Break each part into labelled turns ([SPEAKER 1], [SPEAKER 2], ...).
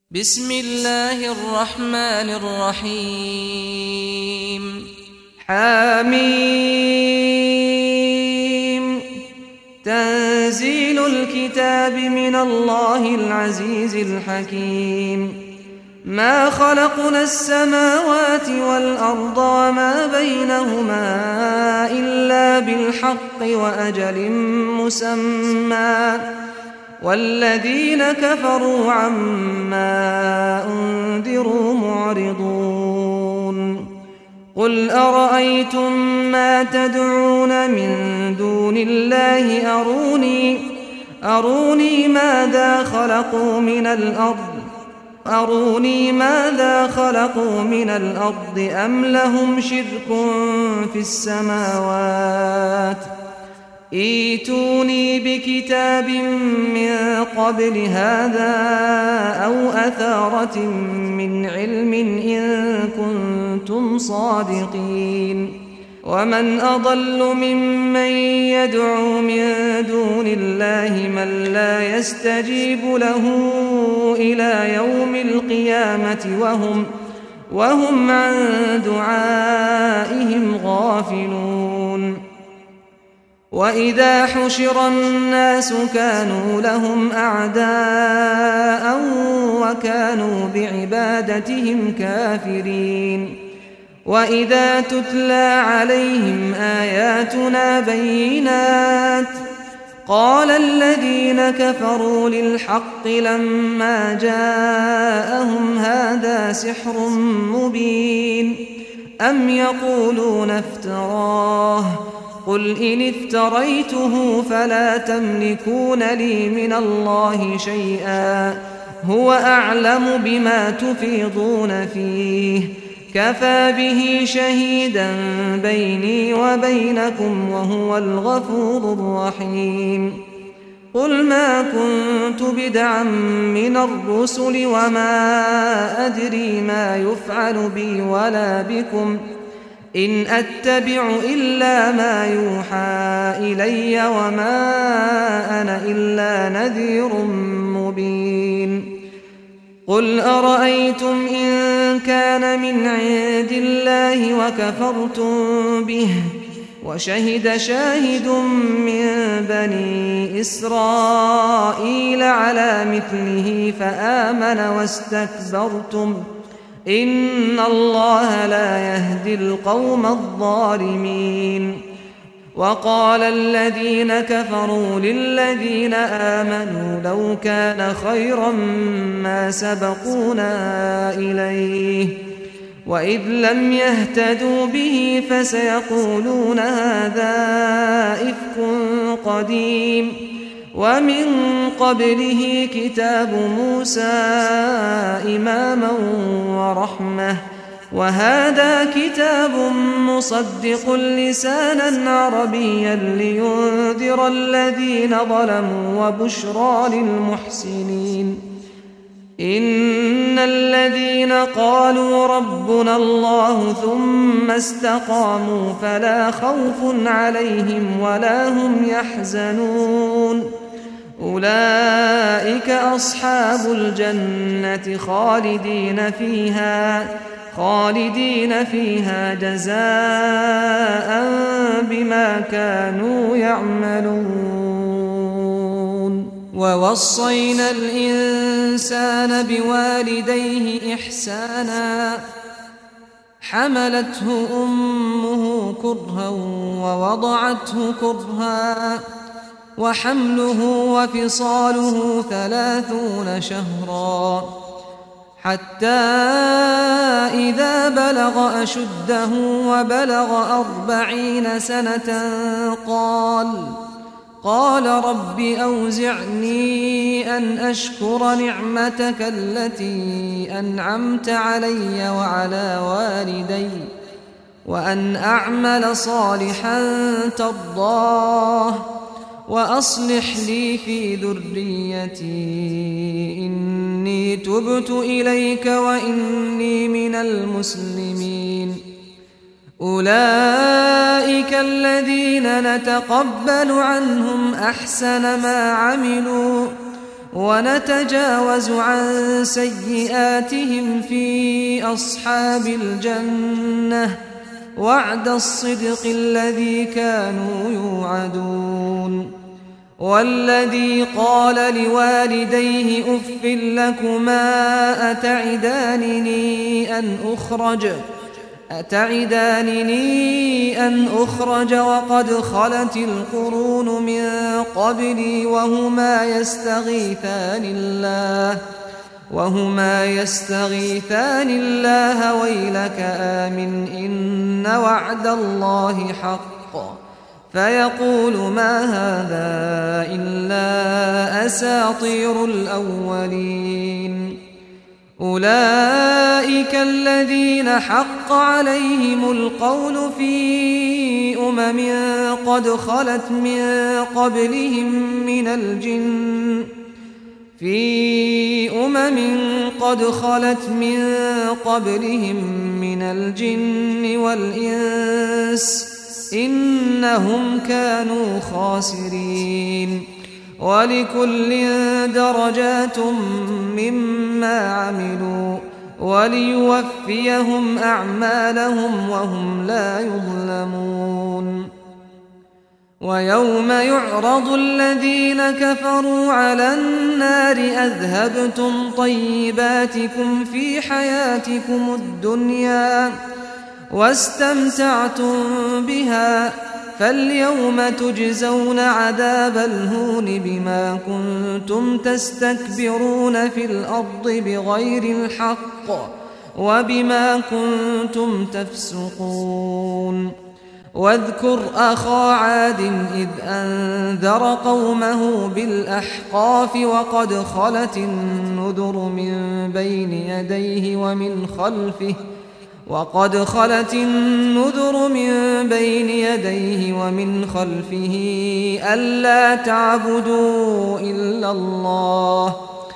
[SPEAKER 1] بسم الله الرحمن الرحيم حميم تنزيل الكتاب من الله العزيز الحكيم ما خلقنا السماوات والأرض وما بينهما إلا بالحق وأجل مسمى والذين كفروا عما أنذروا معرضون قل أرأيتم ما تدعون من دون الله أروني ماذا خلقوا من الأرض أم لهم شرك في السماوات ائتوني بكتاب من قبل هذا أو أثارة من علم إن كنتم صادقين ومن أضل ممن يدعو من دون الله من لا يستجيب له إلى يوم القيامة وهم عن دعائهم غافلون وإذا حشر الناس كانوا لهم أعداء وكانوا بعبادتهم كافرين وإذا تتلى عليهم آياتنا بينات قال الذين كفروا للحق لما جاءهم هذا سحر مبين أم يقولون افتراه قل إن افتريته فلا تملكون لي من الله شيئا هو أعلم بما تفيضون فيه كفى به شهيدا بيني وبينكم وهو الغفور الرحيم قل ما كنت بدعا من الرسل وما أدري ما يفعل بي ولا بكم إن أتبع إلا ما يوحى إلي وما أنا إلا نذير مبين قل أرأيتم إن كان من عند الله وكفرتم به وشهد شاهد من بني إسرائيل على مثله فآمن واستكبرتم إن الله لا يهدي القوم الظالمين وقال الذين كفروا للذين آمنوا لو كان خيرا ما سبقونا إليه وإذ لم يهتدوا به فسيقولون هذا إفك قديم ومن قبله كتاب موسى إماما ورحمة وهذا كتاب مصدق لسانا عربيا لينذر الذين ظلموا وبشرى للمحسنين إن الذين قالوا ربنا الله ثم استقاموا فلا خوف عليهم ولا هم يحزنون أولئك أصحاب الجنة خالدين فيها جزاء بما كانوا يعملون ووصينا الإنسان بوالديه إحسانا حملته أمه كرها ووضعته كرها وحمله وفصاله 30 شهرا حتى إذا بلغ أشده وبلغ 40 سنة قال رب أوزعني أن أشكر نعمتك التي أنعمت علي وعلى والدي وأن أعمل صالحا ترضاه وأصلح لي في ذريتي إني تبت إليك وإني من المسلمين أولئك الذين نتقبل عنهم أحسن ما عملوا ونتجاوز عن سيئاتهم في أصحاب الجنة وعد الصدق الذي كانوا يوعدون والذي قال لوالديه أف لكما أتعدانني أن أخرج وقد خلت القرون من قبلي وهما يستغيثان الله ويلك آمن إن وعد الله حق فيقول ما هذا إلا أساطير الأولين أولئك الذين حق عليهم القول في قد خلت من قبلهم من الجن والإنس إنهم كانوا خاسرين ولكل درجات مما عملوا وليوفيهم أعمالهم وهم لا يظلمون ويوم يعرض الذين كفروا على النار أذهبتم طيباتكم في حياتكم الدنيا واستمتعتم بها فاليوم تجزون عذاب الهون بما كنتم تستكبرون في الأرض بغير الحق وبما كنتم تفسقون واذكر أخا عاد إذ أنذر قومه بالأحقاف وقد خلت النذر من بين يديه ومن خلفه ألا تعبدوا إلا الله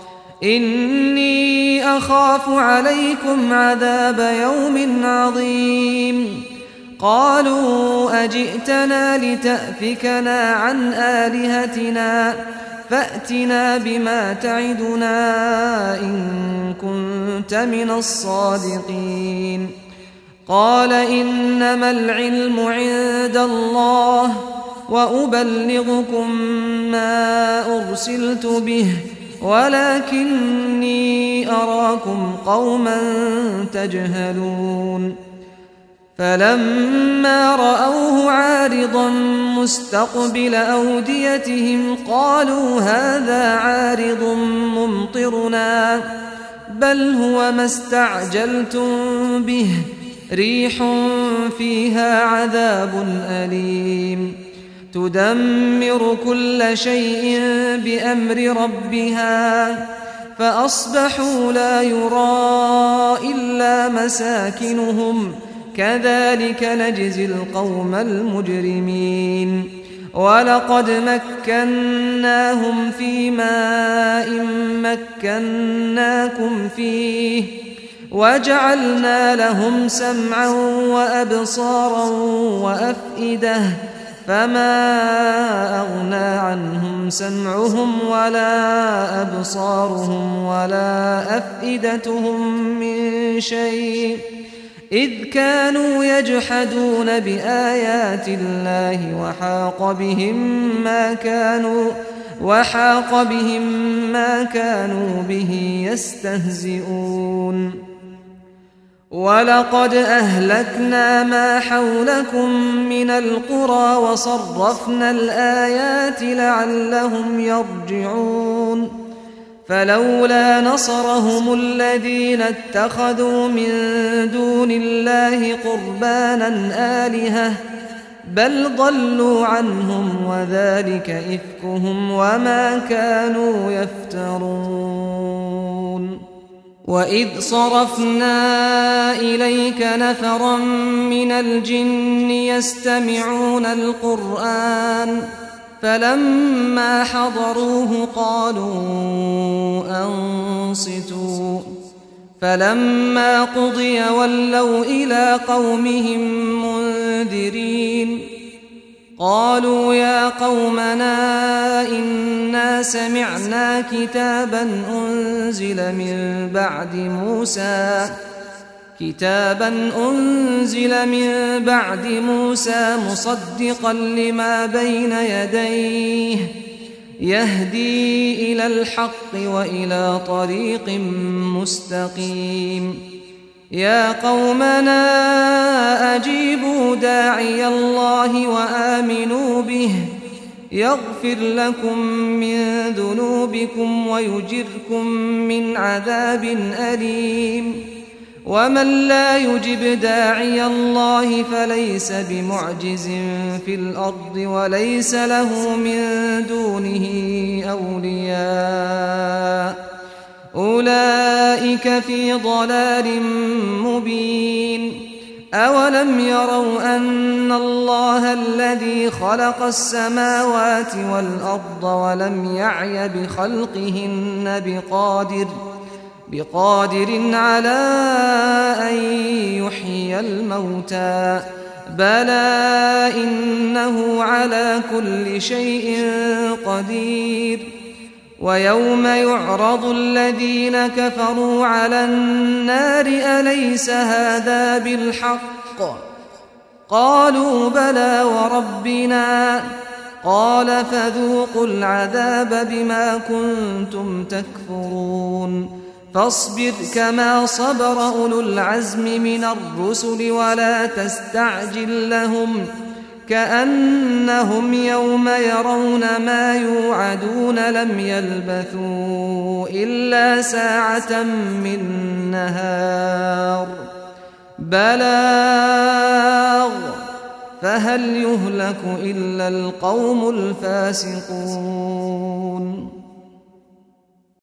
[SPEAKER 1] إني أخاف عليكم عذاب يوم عظيم قالوا أجئتنا لتأفكنا عن آلهتنا فأتنا بما تعدنا إن كنت من الصادقين قال إنما العلم عند الله وأبلغكم ما أرسلت به ولكني أراكم قوما تجهلون فلما رأوه عارضا مستقبل أوديتهم قالوا هذا عارض ممطرنا بل هو ما استعجلتم به ريح فيها عذاب أليم تدمر كل شيء بأمر ربها فأصبحوا لا يرى إلا مساكنهم كذلك نجزي القوم المجرمين ولقد مكناهم في ماء مكناكم فيه وجعلنا لهم سمعا وأبصارا وأفئدة فما أغنى عنهم سمعهم ولا أبصارهم ولا أفئدتهم من شيء إذ كانوا يجحدون بآيات الله وحاق بهم ما كانوا به يستهزئون ولقد أهلكنا ما حولكم من القرى وصرفنا الآيات لعلهم يرجعون فلولا نصرهم الذين اتخذوا من دون الله قربانا آلهة بل ضلوا عنهم وذلك إفكهم وما كانوا يفترون وإذ صرفنا إليك نفرا من الجن يستمعون القرآن فلما حضروه قالوا أنصتوا فلما قضي ولوا إلى قومهم منذرين قالوا يا قومنا إنا سمعنا كتابا أنزل من بعد موسى مصدقا لما بين يديه يهدي إلى الحق وإلى طريق مستقيم يا قومنا أجيبوا داعي الله وآمنوا به يغفر لكم من ذنوبكم ويجركم من عذاب أليم ومن لا يجب داعي الله فليس بمعجز في الأرض وليس له من دونه أولياء أولئك في ضلال مبين أولم يروا أن الله الذي خلق السماوات والأرض ولم يعي بخلقهن بقادر على أن يحيي الموتى بلى إنه على كل شيء قدير ويوم يعرض الذين كفروا على النار أليس هذا بالحق قالوا بلى وربنا قال فذوقوا العذاب بما كنتم تكفرون فاصبر كما صبر أولو العزم من الرسل ولا تستعجل لهم كأنهم يوم يرون ما يوعدون لم يلبثوا إلا ساعة من نهار بلاغ فهل يهلك إلا القوم الفاسقون